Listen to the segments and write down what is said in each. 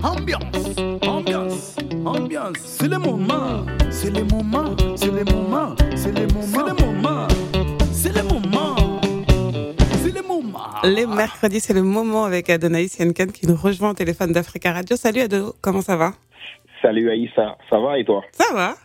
Ambiance, ambiance, ambiance. C'est le moment, c'est le moment, c'est le moment, c'est le moment, c'est le moment, c'est le moment, c'est le moment. Les mercredis, c'est le moment avec Adonaïs Yankan qui nous rejoint au téléphone d'Africa Radio. Salut Ado, comment ça va? Salut Aïssa, ça va et toi? Ça va.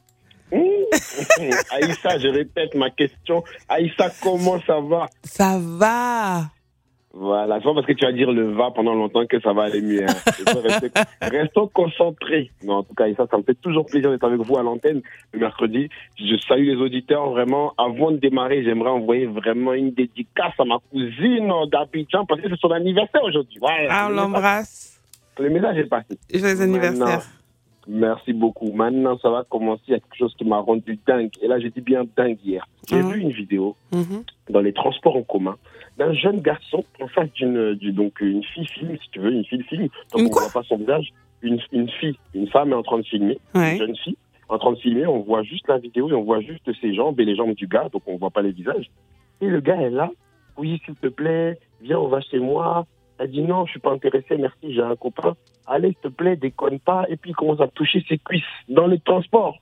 Aïssa, je répète ma question. Aïssa, comment ça va? Ça va. Voilà, c'est pas parce que tu vas dire le va pendant longtemps que ça va aller mieux. Hein. Restons concentrés. Non, en tout cas, Aïssa, ça me fait toujours plaisir d'être avec vous à l'antenne le mercredi. Je salue les auditeurs vraiment. Avant de démarrer, j'aimerais envoyer vraiment une dédicace à ma cousine d'Abidjan parce que c'est son anniversaire aujourd'hui. Ouais, on l'embrasse. Le message est passé. Joyeux anniversaire. Merci beaucoup. Maintenant, ça va commencer. Il y a quelque chose qui m'a rendu dingue. Et là, j'ai dit bien dingue hier. J'ai vu une vidéo dans les transports en commun d'un jeune garçon en face donc une fille filme, si tu veux, une fille filme. Donc, on ne voit pas son visage. Une fille, une femme est en train de filmer. Une jeune fille en train de filmer. On voit juste la vidéo et on voit juste ses jambes et les jambes du gars. Donc, on ne voit pas les visages. Et le gars est là. Oui, s'il te plaît, viens, on va chez moi. Elle dit non, je suis pas intéressée, merci, j'ai un copain. Allez, s'il te plaît, déconne pas. Et puis il commence à toucher ses cuisses dans les transports.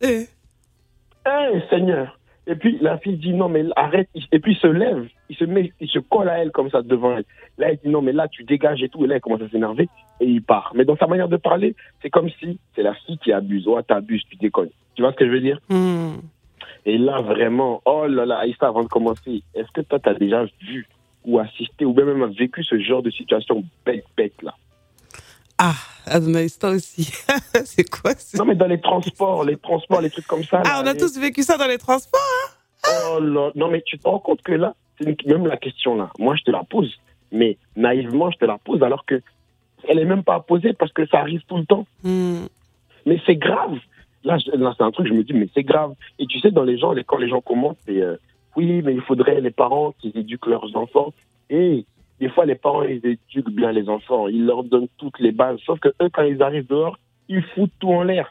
Seigneur. Et puis la fille dit non, mais arrête. Et puis il se lève, il se colle à elle comme ça devant elle. Là, elle dit non, mais là, tu dégages et tout. Et là, il commence à s'énerver et il part. Mais dans sa manière de parler, c'est comme si c'est la fille qui abuse. Oh, t'abuses, tu déconnes. Tu vois ce que je veux dire? Et là, vraiment, oh là là, Aïssa, avant de commencer, est-ce que toi, t'as déjà vu ou assisté, ou même vécu ce genre de situation bête là? Ah, Adonaïs, toi aussi. C'est quoi ça? Non, mais dans les transports, les trucs comme ça. Ah, on a tous vécu ça dans les transports, hein? Oh là, non, mais tu te rends compte que là, c'est même la question là, moi je te la pose, mais naïvement je te la pose alors que elle est même pas posée parce que ça arrive tout le temps. Mais c'est grave. Là, c'est un truc, je me dis, mais c'est grave. Et tu sais, quand les gens commentent, c'est oui, mais il faudrait les parents qui éduquent leurs enfants. Et des fois, les parents, ils éduquent bien les enfants. Ils leur donnent toutes les bases. Sauf que eux, quand ils arrivent dehors, ils foutent tout en l'air.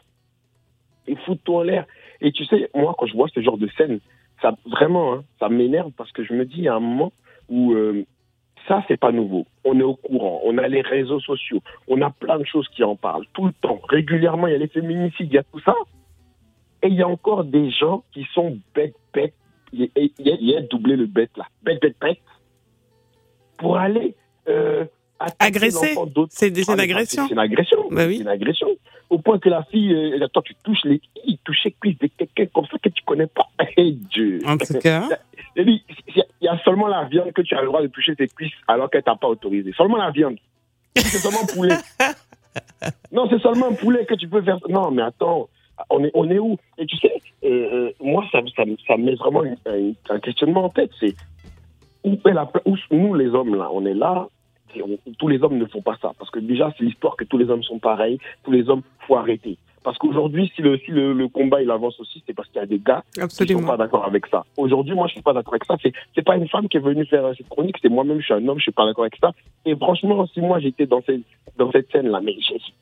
Et tu sais, moi, quand je vois ce genre de scène, ça vraiment, hein, ça m'énerve parce que je me dis, il y a un moment où ça, c'est pas nouveau. On est au courant. On a les réseaux sociaux. On a plein de choses qui en parlent tout le temps. Régulièrement, il y a les féminicides, il y a tout ça. Et il y a encore des gens qui sont bêtes. Il y a doublé le bête là. Bête. Pour aller agresser. C'est une agression. C'est une agression. Bah oui. C'est une agression. Au point que la fille, toi, tu touches les cuisses de quelqu'un comme ça que tu connais pas. Hey, Dieu. En tout cas. Il y a seulement la viande que tu as le droit de toucher tes cuisses alors qu'elle t'a pas autorisé. Seulement la viande. C'est seulement poulet. Non, c'est seulement un poulet que tu peux faire. Non, mais attends. On est où? Et tu sais, moi, ça me met vraiment un questionnement en tête. C'est où nous, les hommes, là, on est là. Tous les hommes ne font pas ça. Parce que déjà, c'est l'histoire que tous les hommes sont pareils. Tous les hommes, faut arrêter. Parce qu'aujourd'hui, si le combat il avance aussi, c'est parce qu'il y a des gars qui ne sont pas d'accord avec ça. Aujourd'hui, moi, je ne suis pas d'accord avec ça. C'est pas une femme qui est venue faire cette chronique, c'est moi-même, je suis un homme, je ne suis pas d'accord avec ça. Et franchement, si moi j'étais dans cette scène-là, mais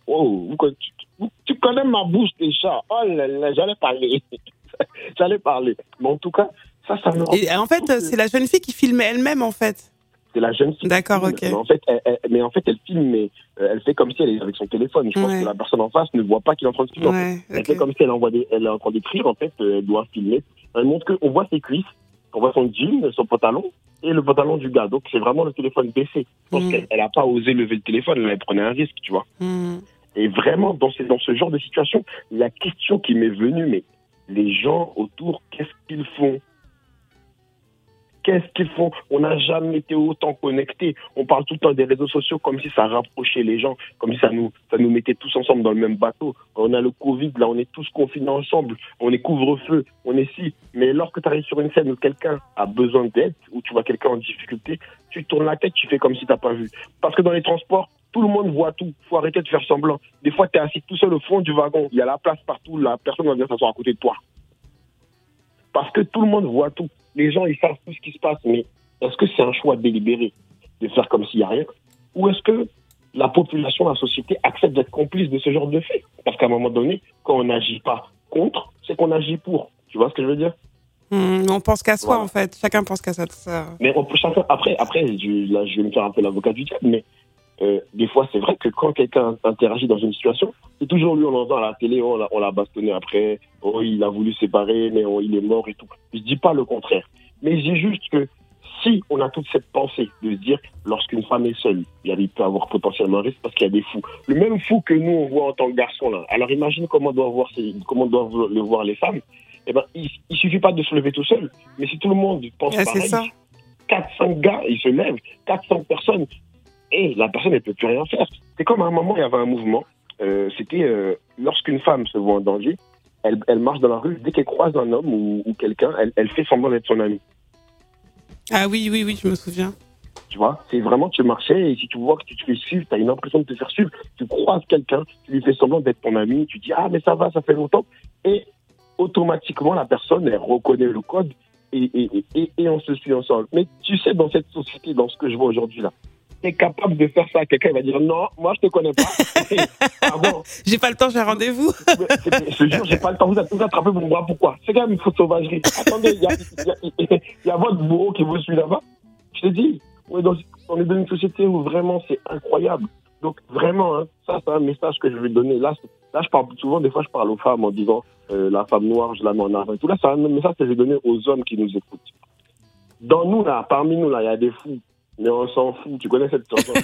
tu connais ma bouche déjà. Oh là là, j'allais parler. Mais en tout cas, ça me rend... Et en fait, c'est la jeune fille qui filmait elle-même, en fait. C'est la jeune fille. D'accord, ok. Mais en fait, elle filme, mais elle fait comme si elle est avec son téléphone. Je pense que la personne en face ne voit pas qu'il est en train de filmer. En fait. Elle fait comme si elle est en train d'écrire. En fait, elle doit filmer. Elle montre qu'on voit ses cuisses, on voit son jean, son pantalon et le pantalon du gars. Donc, c'est vraiment le téléphone baissé. Je pense qu'elle n'a pas osé lever le téléphone. Elle prenait un risque, tu vois. Et vraiment, dans ce genre de situation, la question qui m'est venue, mais les gens autour, qu'est-ce qu'ils font? On n'a jamais été autant connectés. On parle tout le temps des réseaux sociaux comme si ça rapprochait les gens, comme si ça nous mettait tous ensemble dans le même bateau. On a le Covid, là, on est tous confinés ensemble. On est couvre-feu, on est ci. Mais lorsque tu arrives sur une scène où quelqu'un a besoin d'aide, où tu vois quelqu'un en difficulté, tu tournes la tête, tu fais comme si tu n'as pas vu. Parce que dans les transports, tout le monde voit tout. Il faut arrêter de faire semblant. Des fois, tu es assis tout seul au fond du wagon. Il y a la place partout. La personne va venir s'asseoir à côté de toi. Parce que tout le monde voit tout. Les gens, ils savent tout ce qui se passe, mais est-ce que c'est un choix délibéré de faire comme s'il n'y a rien? Ou est-ce que la population, la société accepte d'être complice de ce genre de fait? Parce qu'à un moment donné, quand on n'agit pas contre, c'est qu'on agit pour. Tu vois ce que je veux dire? On pense qu'à soi, en fait. Chacun pense qu'à ça. Mais après, je vais me faire un peu l'avocat du diable, mais des fois, c'est vrai que quand quelqu'un interagit dans une situation, c'est toujours lui, on entend à la télé, on l'a bastonné après, oh, il a voulu se séparer, mais il est mort et tout. Je dis pas le contraire. Mais je dis juste que si on a toute cette pensée de se dire, lorsqu'une femme est seule, il peut avoir potentiellement un risque parce qu'il y a des fous. Le même fou que nous, on voit en tant que garçon, là. Alors imagine comment doivent le voir les femmes. Eh ben, il suffit pas de se lever tout seul. Mais si tout le monde pense pareil, 400 gars, ils se lèvent, 400 personnes, et la personne ne peut plus rien faire. C'est comme à un moment, il y avait un mouvement. C'était lorsqu'une femme se voit en danger, elle marche dans la rue, dès qu'elle croise un homme ou quelqu'un, elle fait semblant d'être son ami. Ah oui, je me souviens. Tu vois, c'est vraiment, tu marchais et si tu vois que tu te fais suivre, tu as une impression de te faire suivre, tu croises quelqu'un, tu lui fais semblant d'être ton ami, tu dis « Ah, mais ça va, ça fait longtemps ». Et automatiquement, la personne, elle reconnaît le code et on se suit ensemble. Mais tu sais, dans cette société, dans ce que je vois aujourd'hui là, tu es capable de faire ça à quelqu'un, il va dire « Non, moi je te connais pas ». Pardon. J'ai pas le temps, j'ai rendez-vous. Je te jure, j'ai pas le temps. Vous attrapez mon bras, pourquoi? C'est quand même une faute sauvagerie. Attendez, il y a votre bourreau qui vous suit là-bas. Je te dis, on est dans une société où vraiment c'est incroyable. Donc vraiment, hein, ça c'est un message que je vais donner. Là, je parle souvent, des fois je parle aux femmes en disant la femme noire, je la mets en avant et tout. Là, c'est un message que je vais donner aux hommes qui nous écoutent. Dans nous là, parmi nous là, il y a des fous. Mais on s'en fout. Tu connais cette chanson?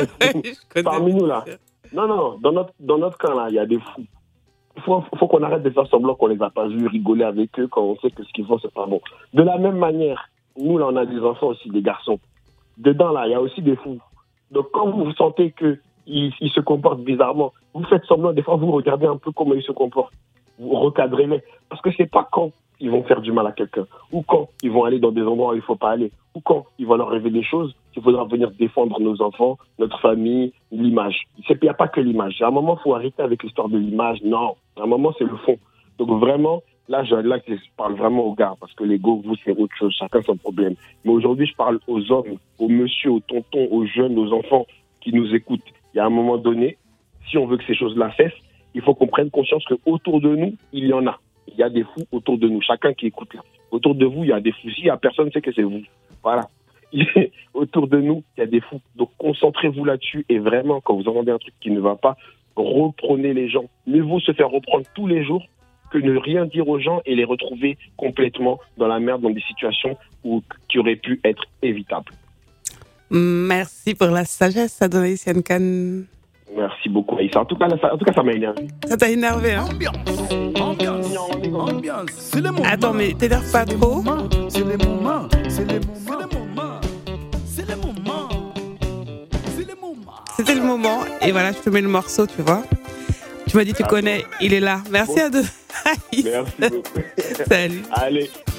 Parmi nous là. Non, dans notre camp là, il y a des fous. Il faut qu'on arrête de faire semblant qu'on les a pas vus, rigoler avec eux quand on sait que ce qu'ils font c'est pas bon. De la même manière, nous là on a des enfants aussi, des garçons. Dedans là, il y a aussi des fous. Donc quand vous sentez que ils se comportent bizarrement, vous faites semblant, des fois vous regardez un peu comment ils se comportent. Vous recadrez-les. Parce que c'est pas quand ils vont faire du mal à quelqu'un, ou quand ils vont aller dans des endroits où il faut pas aller, ou quand ils vont leur rêver des choses, qu'il faudra venir défendre nos enfants, notre famille, l'image. Il n'y a pas que l'image. À un moment, il faut arrêter avec l'histoire de l'image. Non, à un moment, c'est le fond. Donc vraiment, là, je parle vraiment aux gars, parce que l'ego, vous, c'est autre chose. Chacun son problème. Mais aujourd'hui, je parle aux hommes, aux messieurs, aux tontons, aux jeunes, aux enfants qui nous écoutent. Il y a un moment donné, si on veut que ces choses-là cessent, il faut qu'on prenne conscience qu'autour de nous, il y en a. Il y a des fous autour de nous. Chacun qui écoute là. Autour de vous, il y a des fous. Si il y a personne, c'est que c'est vous. Voilà. Autour de nous, il y a des fous. Donc, concentrez-vous là-dessus. Et vraiment, quand vous entendez un truc qui ne va pas, reprenez les gens. Mieux vaut se faire reprendre tous les jours que ne rien dire aux gens et les retrouver complètement dans la merde, dans des situations qui auraient pu être évitables. Merci pour la sagesse, Adonai Siankan. Merci beaucoup, Aïssa. En tout cas, ça m'a énervé. Ça t'a énervé, hein? Ambiance. C'est le moment. Attends, mais t'énerves pas trop? C'est les moments. C'est les moments. C'est les moments. C'est les moments. C'était le moment. Et voilà, je te mets le morceau, tu vois. Tu m'as dit, tu connais, il est là. Merci, Adonai. Merci beaucoup. Salut. Allez.